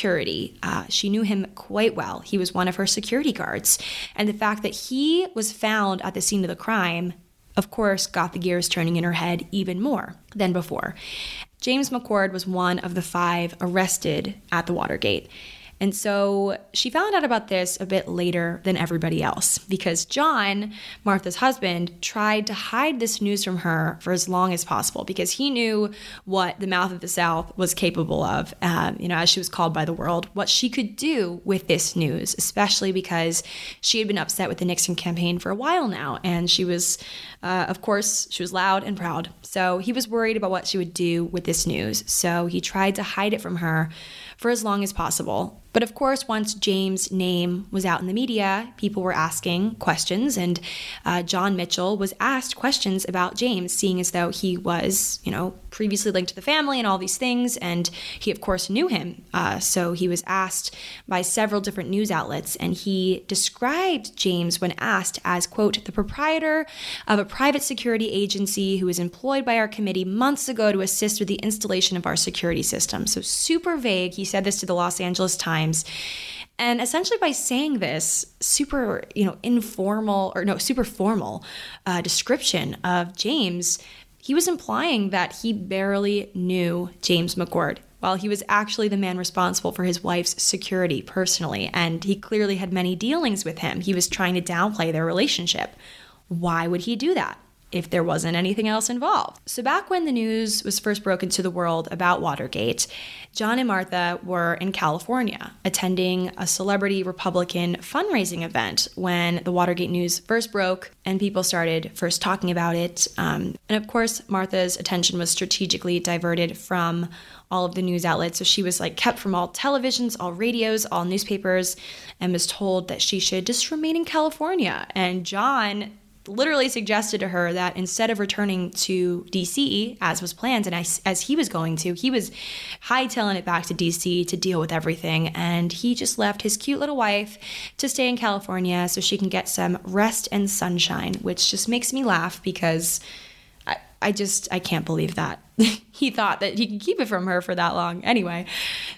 security. Uh, she knew him quite well. He was one of her security guards. And the fact that he was found at the scene of the crime, of course, got the gears turning in her head even more than before. James McCord was one of the five arrested at the Watergate. And so she found out about this a bit later than everybody else because John, Martha's husband, tried to hide this news from her for as long as possible because he knew what the mouth of the South was capable of, um, you know, as she was called by the world, what she could do with this news, especially because she had been upset with the Nixon campaign for a while now. And she was, uh, of course, she was loud and proud. So he was worried about what she would do with this news. So he tried to hide it from her for as long as possible. But of course, once James' name was out in the media, people were asking questions, and uh, John Mitchell was asked questions about James, seeing as though he was, you know, previously linked to the family and all these things, and he, of course, knew him. Uh, so he was asked by several different news outlets, and he described James when asked as, quote, the proprietor of a private security agency who was employed by our committee months ago to assist with the installation of our security system. So super vague. He said this to the Los Angeles Times. And essentially by saying this super, you know, informal or no, super formal uh, description of James, he was implying that he barely knew James McCord, while he was actually the man responsible for his wife's security personally. And he clearly had many dealings with him. He was trying to downplay their relationship. Why would he do that if there wasn't anything else involved? So back when the news was first broken to the world about Watergate, John and Martha were in California attending a celebrity Republican fundraising event when the Watergate news first broke and people started first talking about it. Um, and of course, Martha's attention was strategically diverted from all of the news outlets. So she was like kept from all televisions, all radios, all newspapers, and was told that she should just remain in California. And John literally suggested to her that instead of returning to D C as was planned and as, as he was going to, he was hightailing it back to D C to deal with everything. And he just left his cute little wife to stay in California so she can get some rest and sunshine, which just makes me laugh because I, I just, I can't believe that. He thought that he could keep it from her for that long. Anyway,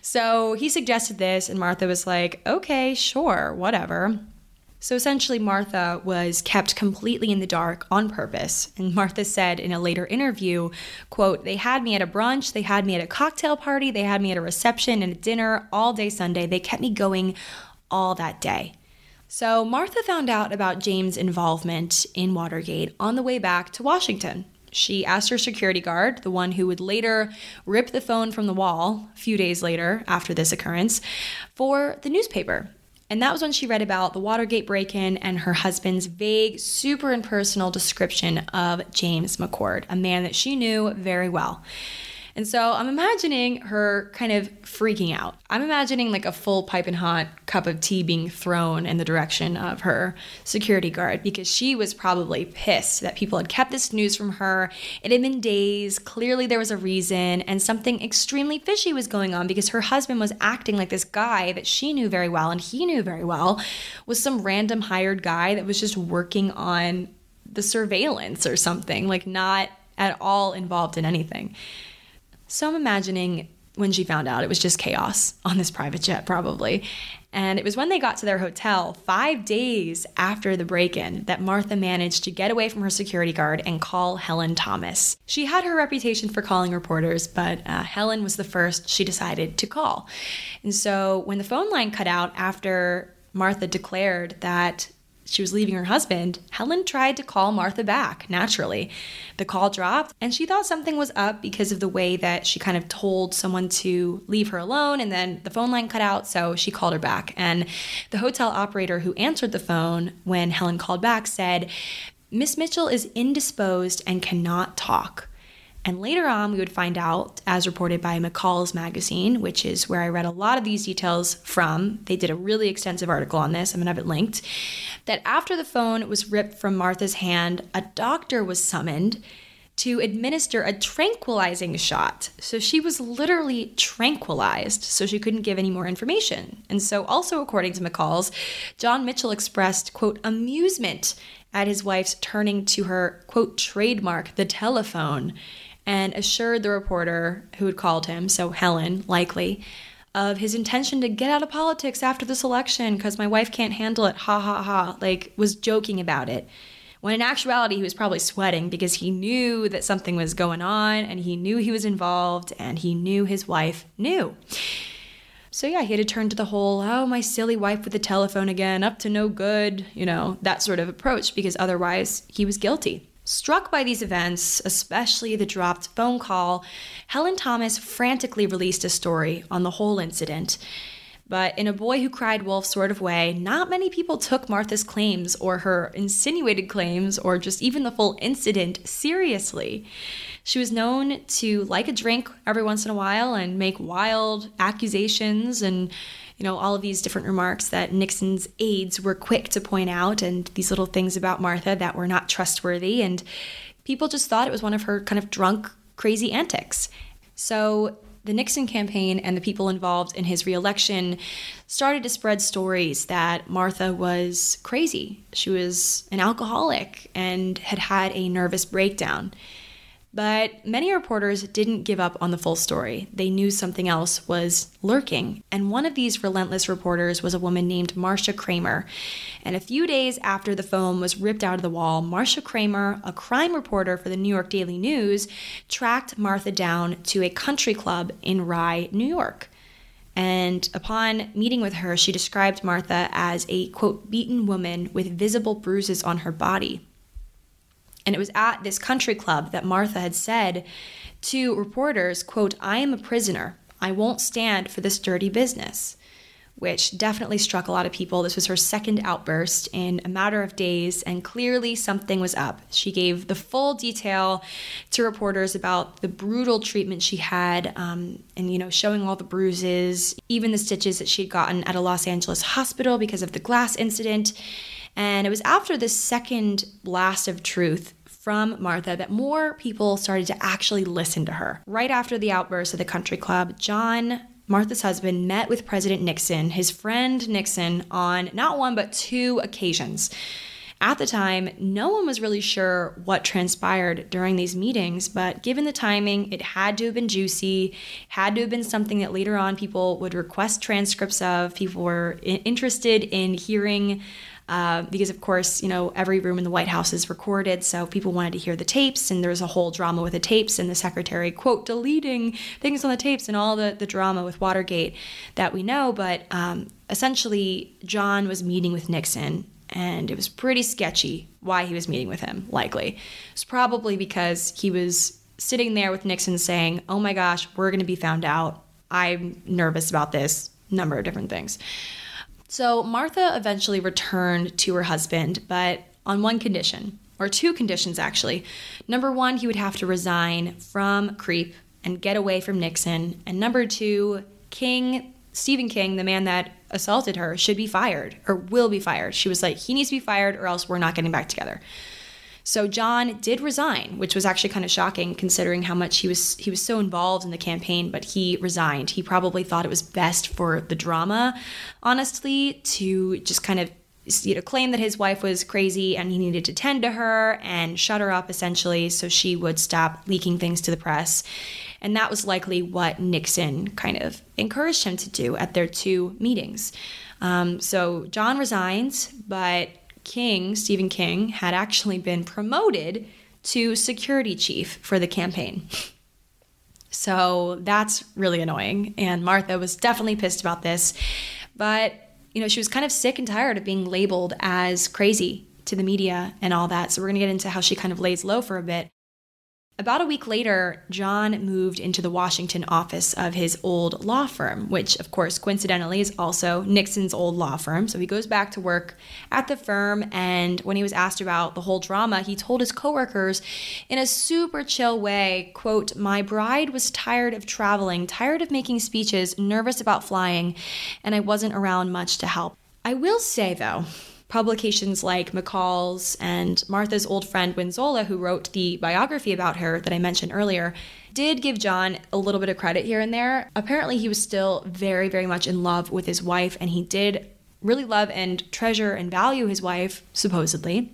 so he suggested this and Martha was like, okay, sure, whatever. So essentially, Martha was kept completely in the dark on purpose. And Martha said in a later interview, quote, they had me at a brunch, they had me at a cocktail party, they had me at a reception and a dinner all day Sunday. They kept me going all that day. So Martha found out about James' involvement in Watergate on the way back to Washington. She asked her security guard, the one who would later rip the phone from the wall a few days later after this occurrence, for the newspaper. And that was when she read about the Watergate break-in and her husband's vague, super impersonal description of James McCord, a man that she knew very well. And so I'm imagining her kind of freaking out. I'm imagining like a full piping hot cup of tea being thrown in the direction of her security guard because she was probably pissed that people had kept this news from her. It had been days. Clearly there was a reason, and something extremely fishy was going on because her husband was acting like this guy that she knew very well and he knew very well was some random hired guy that was just working on the surveillance or something, like not at all involved in anything. So I'm imagining when she found out it was just chaos on this private jet probably. And it was when they got to their hotel five days after the break-in that Martha managed to get away from her security guard and call Helen Thomas. She had her reputation for calling reporters, but uh, Helen was the first she decided to call. And so when the phone line cut out after Martha declared that she was leaving her husband, Helen tried to call Martha back, naturally. The call dropped, and she thought something was up because of the way that she kind of told someone to leave her alone, and then the phone line cut out, so she called her back. And the hotel operator who answered the phone when Helen called back said, Miss Mitchell is indisposed and cannot talk. And later on, we would find out, as reported by McCall's magazine, which is where I read a lot of these details from. They did a really extensive article on this. I'm going to have it linked. That after the phone was ripped from Martha's hand, a doctor was summoned to administer a tranquilizing shot. So she was literally tranquilized, so she couldn't give any more information. And so also according to McCall's, John Mitchell expressed, quote, amusement at his wife's turning to her, quote, trademark, the telephone, and assured the reporter who had called him, so Helen, likely, of his intention to get out of politics after this election because my wife can't handle it, ha ha ha, like was joking about it. When in actuality, he was probably sweating because he knew that something was going on and he knew he was involved and he knew his wife knew. So yeah, he had to turn to the whole, oh, my silly wife with the telephone again, up to no good, you know, that sort of approach, because otherwise he was guilty. Struck by these events, especially the dropped phone call, Helen Thomas frantically released a story on the whole incident. But in a boy who cried wolf sort of way, not many people took Martha's claims or her insinuated claims or just even the full incident seriously. She was known to like a drink every once in a while and make wild accusations and, you know, all of these different remarks that Nixon's aides were quick to point out, and these little things about Martha that were not trustworthy. And people just thought it was one of her kind of drunk, crazy antics. So the Nixon campaign and the people involved in his reelection started to spread stories that Martha was crazy. She was an alcoholic and had had a nervous breakdown. But many reporters didn't give up on the full story. They knew something else was lurking. And one of these relentless reporters was a woman named Marcia Kramer. And a few days after the phone was ripped out of the wall, Marcia Kramer, a crime reporter for the New York Daily News, tracked Martha down to a country club in Rye, New York. And upon meeting with her, she described Martha as a, quote, beaten woman with visible bruises on her body. And it was at this country club that Martha had said to reporters, quote, I am a prisoner. I won't stand for this dirty business, which definitely struck a lot of people. This was her second outburst in a matter of days, and clearly something was up. She gave the full detail to reporters about the brutal treatment she had, um, and, you know, showing all the bruises, even the stitches that she'd gotten at a Los Angeles hospital because of the glass incident. And it was after this second blast of truth from Martha that more people started to actually listen to her. Right after the outburst at the country club, John, Martha's husband, met with President Nixon, his friend Nixon, on not one but two occasions. At the time, no one was really sure what transpired during these meetings, but given the timing, it had to have been juicy, had to have been something that later on people would request transcripts of. People were interested in hearing Uh, because, of course, you know, every room in the White House is recorded, so people wanted to hear the tapes, and there was a whole drama with the tapes, and the secretary, quote, deleting things on the tapes, and all the, the drama with Watergate that we know. But um, essentially, John was meeting with Nixon, and it was pretty sketchy why he was meeting with him, likely. It's probably because he was sitting there with Nixon saying, oh my gosh, we're going to be found out. I'm nervous about this, number of different things. So Martha eventually returned to her husband, but on one condition, or two conditions actually. Number one, he would have to resign from CREEP and get away from Nixon. And number two, King, Stephen King, the man that assaulted her, should be fired, or will be fired. She was like, he needs to be fired or else we're not getting back together. So John did resign, which was actually kind of shocking considering how much he was he was so involved in the campaign, but he resigned. He probably thought it was best for the drama, honestly, to just kind of, you know, claim that his wife was crazy and he needed to tend to her and shut her up essentially so she would stop leaking things to the press. And that was likely what Nixon kind of encouraged him to do at their two meetings. Um, so John resigns, but King, Stephen King, had actually been promoted to security chief for the campaign. So that's really annoying. And Martha was definitely pissed about this. But, you know, she was kind of sick and tired of being labeled as crazy to the media and all that. So we're going to get into how she kind of lays low for a bit. About a week later, John moved into the Washington office of his old law firm, which, of course, coincidentally is also Nixon's old law firm. So he goes back to work at the firm, and when he was asked about the whole drama, he told his coworkers in a super chill way, quote, my bride was tired of traveling, tired of making speeches, nervous about flying, and I wasn't around much to help. I will say, though, publications like McCall's and Martha's old friend Winzola, who wrote the biography about her that I mentioned earlier, did give John a little bit of credit here and there. Apparently, he was still very, very much in love with his wife, and he did really love and treasure and value his wife, supposedly.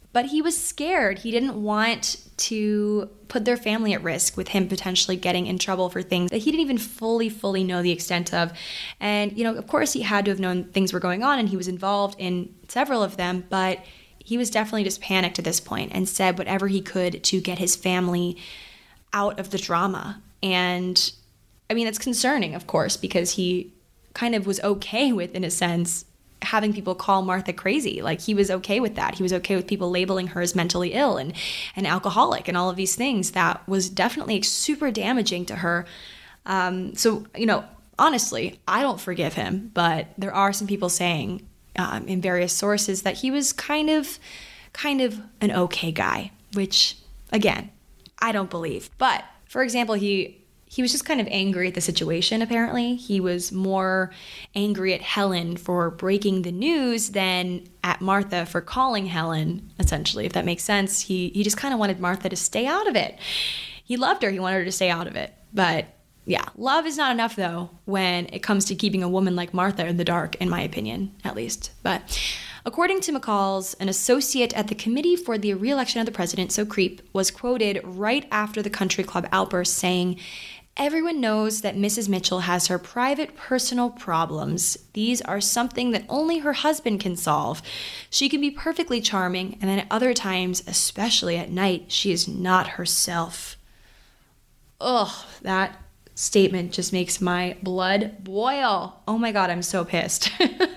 But he was scared. He didn't want to put their family at risk with him potentially getting in trouble for things that he didn't even fully, fully know the extent of. And, you know, of course he had to have known things were going on and he was involved in several of them, but he was definitely just panicked at this point and said whatever he could to get his family out of the drama. And I mean, it's concerning, of course, because he kind of was okay with, in a sense, having people call Martha crazy. Like, he was okay with that. He was okay with people labeling her as mentally ill and an alcoholic and all of these things. That was definitely super damaging to her. Um, so, you know, honestly, I don't forgive him, but there are some people saying um, in various sources that he was kind of, kind of an okay guy, which, again, I don't believe. But, for example, he... He was just kind of angry at the situation, apparently. He was more angry at Helen for breaking the news than at Martha for calling Helen, essentially, if that makes sense. He he just kind of wanted Martha to stay out of it. He loved her. He wanted her to stay out of it. But yeah, love is not enough, though, when it comes to keeping a woman like Martha in the dark, in my opinion, at least. But according to McCalls, an associate at the Committee for the Re-election of the President, so CREEP, was quoted right after the country club outburst saying, "Everyone knows that Missus Mitchell has her private personal problems. These are something that only her husband can solve. She can be perfectly charming, and then at other times, especially at night, she is not herself." Ugh, that statement just makes my blood boil. Oh my God, I'm so pissed.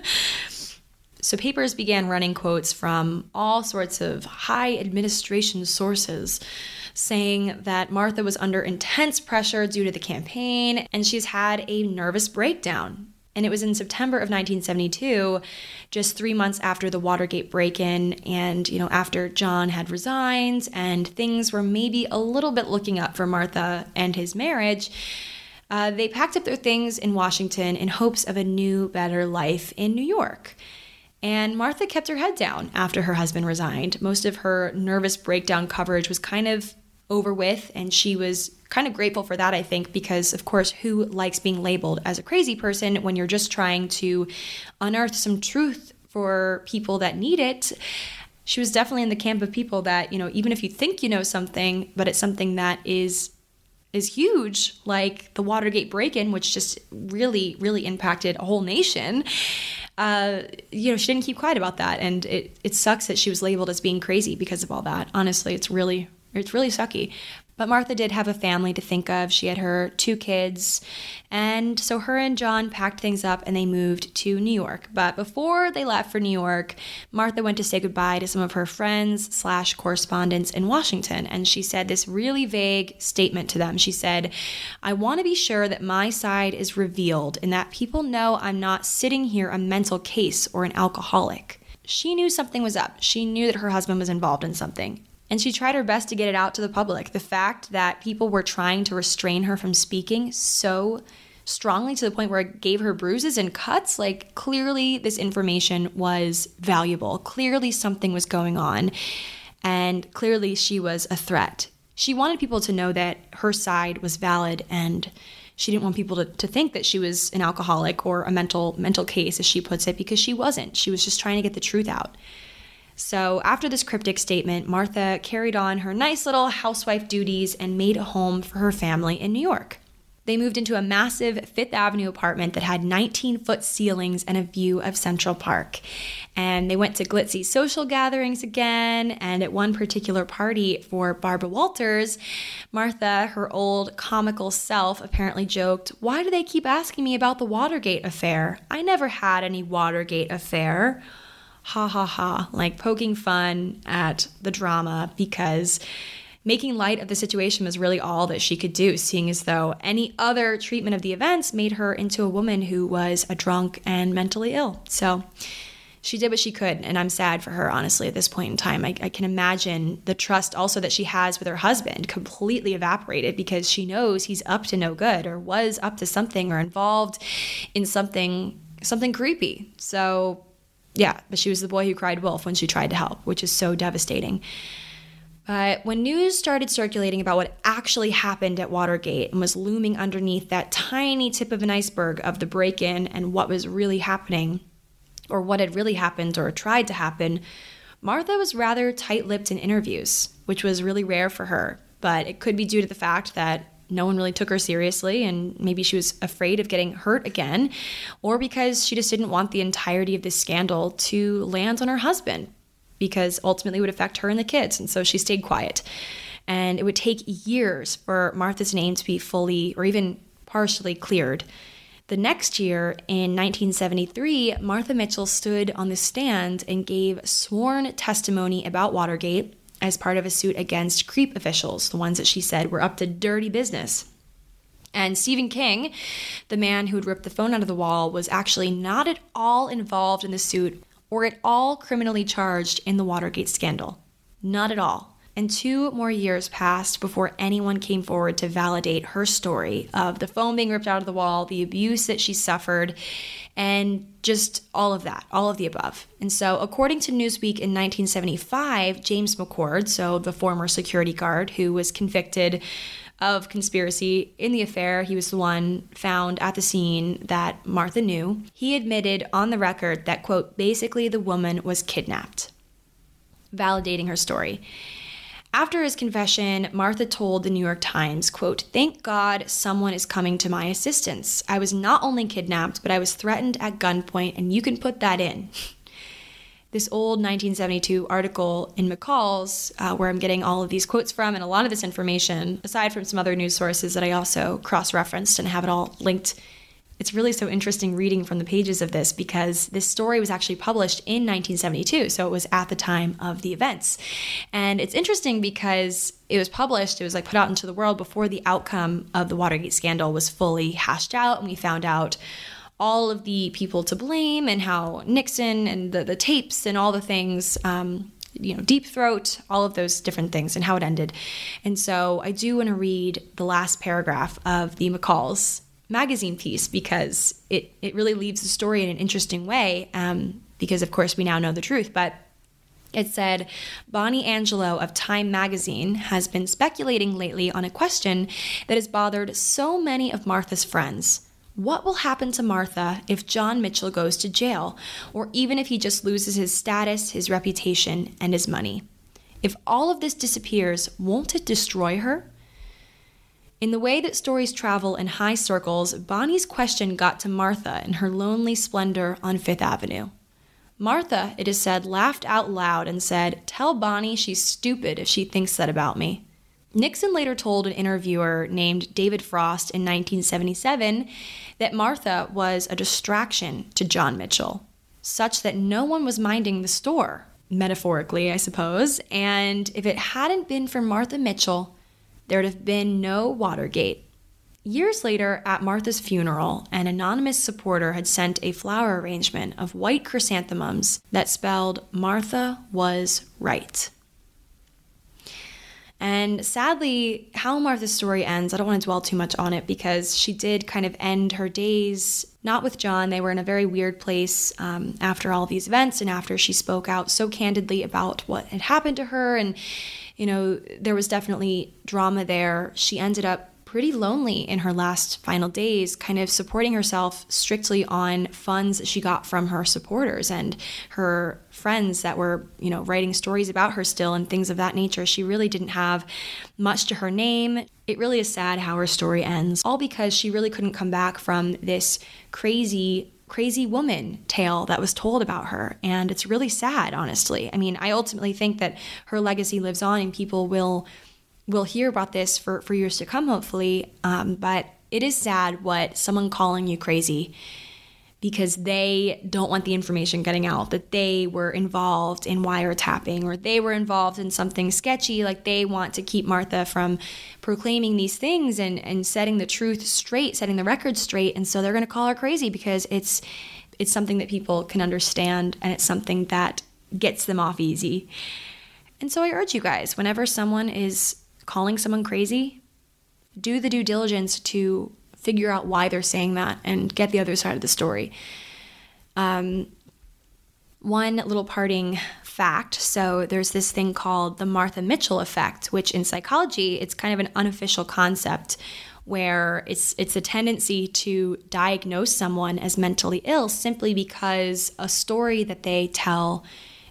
So papers began running quotes from all sorts of high administration sources saying that Martha was under intense pressure due to the campaign and she's had a nervous breakdown. And it was in September of nineteen seventy-two, just three months after the Watergate break-in and, you know, after John had resigned and things were maybe a little bit looking up for Martha and his marriage, uh, they packed up their things in Washington in hopes of a new, better life in New York. And Martha kept her head down after her husband resigned. Most of her nervous breakdown coverage was kind of over with, and she was kind of grateful for that, I think, because, of course, who likes being labeled as a crazy person when you're just trying to unearth some truth for people that need it? She was definitely in the camp of people that, you know, even if you think you know something, but it's something that is is huge, like the Watergate break-in, which just really, really impacted a whole nation. Uh, you know, she didn't keep quiet about that. And it, it sucks that she was labeled as being crazy because of all that. Honestly, it's really, it's really sucky. But Martha did have a family to think of. She had her two kids. And so her and John packed things up and they moved to New York. But before they left for New York, Martha went to say goodbye to some of her friends slash correspondents in Washington. And she said this really vague statement to them. She said, "I want to be sure that my side is revealed and that people know I'm not sitting here a mental case or an alcoholic." She knew something was up. She knew that her husband was involved in something. And she tried her best to get it out to the public. The fact that people were trying to restrain her from speaking so strongly to the point where it gave her bruises and cuts, like, clearly this information was valuable. Clearly something was going on. And clearly she was a threat. She wanted people to know that her side was valid, and she didn't want people to, to think that she was an alcoholic or a mental mental case, as she puts it, because she wasn't. She was just trying to get the truth out. So after this cryptic statement, Martha carried on her nice little housewife duties and made a home for her family in New York. They moved into a massive Fifth Avenue apartment that had nineteen-foot ceilings and a view of Central Park. And they went to glitzy social gatherings again, and at one particular party for Barbara Walters, Martha, her old comical self, apparently joked, "Why do they keep asking me about the Watergate affair? I never had any Watergate affair." Ha ha ha, like poking fun at the drama, because making light of the situation was really all that she could do, seeing as though any other treatment of the events made her into a woman who was a drunk and mentally ill. So she did what she could, and I'm sad for her, honestly, at this point in time. I, I can imagine the trust also that she has with her husband completely evaporated because she knows he's up to no good or was up to something or involved in something something creepy. So yeah, but she was the boy who cried wolf when she tried to help, which is so devastating. But when news started circulating about what actually happened at Watergate and was looming underneath that tiny tip of an iceberg of the break-in and what was really happening, or what had really happened or tried to happen, Martha was rather tight-lipped in interviews, which was really rare for her, but it could be due to the fact that no one really took her seriously, and maybe she was afraid of getting hurt again, or because she just didn't want the entirety of this scandal to land on her husband, because ultimately it would affect her and the kids, and so she stayed quiet. And it would take years for Martha's name to be fully or even partially cleared. The next year, in nineteen seventy-three, Martha Mitchell stood on the stand and gave sworn testimony about Watergate as part of a suit against creep officials, the ones that she said were up to dirty business. And Stephen King, the man who had ripped the phone out of the wall, was actually not at all involved in the suit or at all criminally charged in the Watergate scandal. Not at all. And two more years passed before anyone came forward to validate her story of the phone being ripped out of the wall, the abuse that she suffered, and just all of that, all of the above. And so according to Newsweek in nineteen seventy-five, James McCord, so the former security guard who was convicted of conspiracy in the affair, he was the one found at the scene that Martha knew. He admitted on the record that, quote, basically the woman was kidnapped, validating her story. After his confession, Martha told the New York Times, quote, thank God someone is coming to my assistance. I was not only kidnapped, but I was threatened at gunpoint, and you can put that in. This old nineteen seventy-two article in McCall's, uh, where I'm getting all of these quotes from and a lot of this information, aside from some other news sources that I also cross-referenced and have it all linked. It's really so interesting reading from the pages of this because this story was actually published in nineteen seventy-two, so it was at the time of the events. And it's interesting because it was published, it was like put out into the world before the outcome of the Watergate scandal was fully hashed out, and we found out all of the people to blame and how Nixon and the, the tapes and all the things, um, you know, Deep Throat, all of those different things and how it ended. And so I do want to read the last paragraph of the McCall's magazine piece because it, it really leaves the story in an interesting way um, because, of course, we now know the truth. But it said, Bonnie Angelo of Time magazine has been speculating lately on a question that has bothered so many of Martha's friends. What will happen to Martha if John Mitchell goes to jail, or even if he just loses his status, his reputation, and his money? If all of this disappears, won't it destroy her? In the way that stories travel in high circles, Bonnie's question got to Martha in her lonely splendor on Fifth Avenue. Martha, it is said, laughed out loud and said, tell Bonnie she's stupid if she thinks that about me. Nixon later told an interviewer named David Frost in nineteen seventy-seven that Martha was a distraction to John Mitchell, such that no one was minding the store, metaphorically, I suppose, and if it hadn't been for Martha Mitchell, there'd have been no Watergate. Years later, at Martha's funeral, an anonymous supporter had sent a flower arrangement of white chrysanthemums that spelled Martha was right. And sadly, how Martha's story ends, I don't want to dwell too much on it because she did kind of end her days not with John. They were in a very weird place um, after all of these events and after she spoke out so candidly about what had happened to her. And, you know, there was definitely drama there. She ended up pretty lonely in her last final days, kind of supporting herself strictly on funds that she got from her supporters and her friends that were, you know, writing stories about her still and things of that nature. She really didn't have much to her name. It really is sad how her story ends, all because she really couldn't come back from this crazy crazy woman tale that was told about her. And it's really sad, honestly. I mean, I ultimately think that her legacy lives on and people will We'll hear about this for, for years to come, hopefully, um, but it is sad what someone calling you crazy because they don't want the information getting out, that they were involved in wiretapping or they were involved in something sketchy, like they want to keep Martha from proclaiming these things and, and setting the truth straight, setting the record straight, and so they're going to call her crazy because it's it's something that people can understand and it's something that gets them off easy. And so I urge you guys, whenever someone is calling someone crazy, do the due diligence to figure out why they're saying that and get the other side of the story. Um, one little parting fact, so there's this thing called the Martha Mitchell effect, which in psychology, it's kind of an unofficial concept where it's it's a tendency to diagnose someone as mentally ill simply because a story that they tell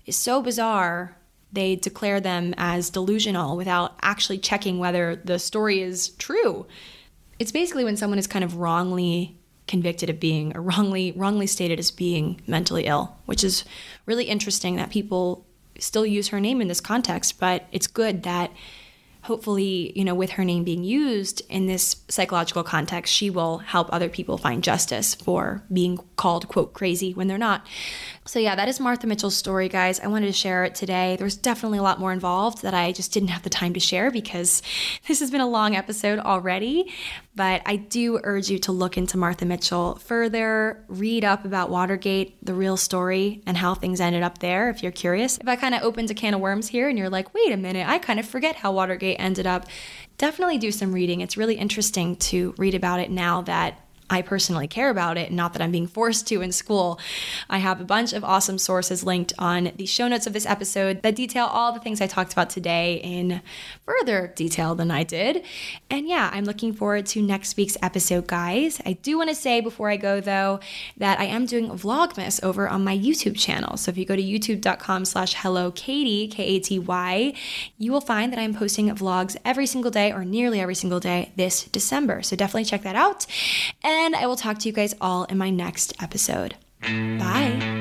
is so bizarre, they declare them as delusional without actually checking whether the story is true. It's basically when someone is kind of wrongly convicted of being, or wrongly wrongly stated as being mentally ill, which is really interesting that people still use her name in this context. But it's good that hopefully, you know, with her name being used in this psychological context, she will help other people find justice for being called, quote, crazy when they're not. So yeah, that is Martha Mitchell's story, guys. I wanted to share it today. There was definitely a lot more involved that I just didn't have the time to share because this has been a long episode already. But I do urge you to look into Martha Mitchell further, read up about Watergate, the real story, and how things ended up there if you're curious. If I kind of opened a can of worms here and you're like, wait a minute, I kind of forget how Watergate ended up, definitely do some reading. It's really interesting to read about it now that I personally care about it, not that I'm being forced to in school. I have a bunch of awesome sources linked on the show notes of this episode that detail all the things I talked about today in further detail than I did. And yeah, I'm looking forward to next week's episode, guys. I do want to say before I go, though, that I am doing Vlogmas over on my YouTube channel. So if you go to youtube.com slash hello Katy, K A T Y, you will find that I'm posting vlogs every single day or nearly every single day this December. So definitely check that out. And And I will talk to you guys all in my next episode. Bye.